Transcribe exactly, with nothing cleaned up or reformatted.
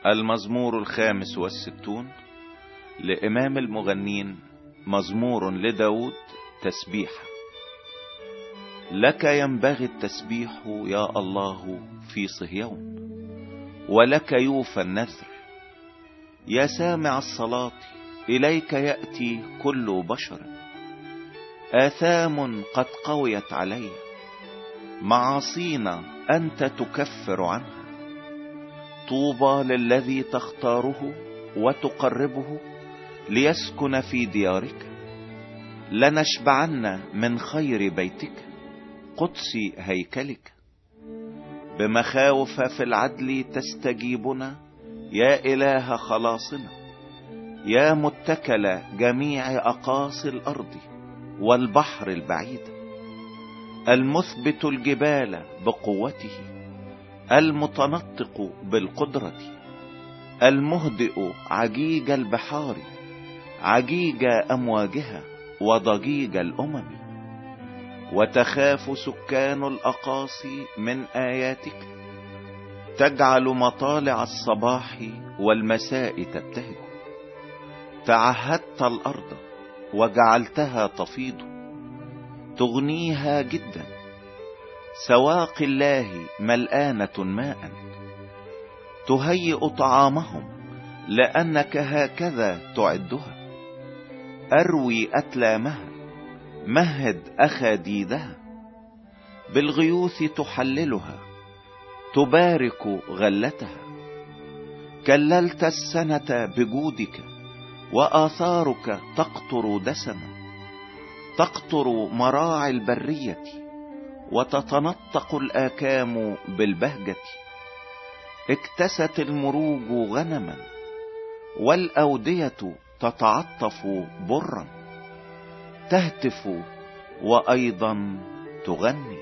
المزمور الخامس والستون لإمام المغنين، مزمور لداود، تسبيحة. لك ينبغي التسبيح يا الله في صهيون، ولك يوفى النذر. يا سامع الصلاة، إليك يأتي كل بشر. آثام قد قويت علي، معاصينا أنت تكفر عنها. طوبى للذي تختاره وتقربه ليسكن في ديارك. لنشبعن من خير بيتك، قدس هيكلك. بمخاوف في العدل تستجيبنا يا إله خلاصنا. يا متكل جميع أقاصي الأرض والبحر البعيد. المثبت الجبال بقوته، المتنطق بالقدرة. المهدئ عجيج البحار، عجيج أمواجها وضجيج الأمم. وتخاف سكان الأقاصي من آياتك. تجعل مطالع الصباح والمساء تبتهج. تعهدت الأرض وجعلتها تفيض، تغنيها جدا. سواقي الله ملآنة ماء. تهيئ طعامهم لأنك هكذا تعدها. أروي أتلامها، مهد أخاديدها. بالغيوث تحللها، تبارك غلتها. كللت السنة بجودك، وآثارك تقطر دسما. تقطر مراعي البرية، وتتنطق الآكام بالبهجة. اكتست المروج غنما، والأودية تتعطف برا. تهتف وأيضا تغني.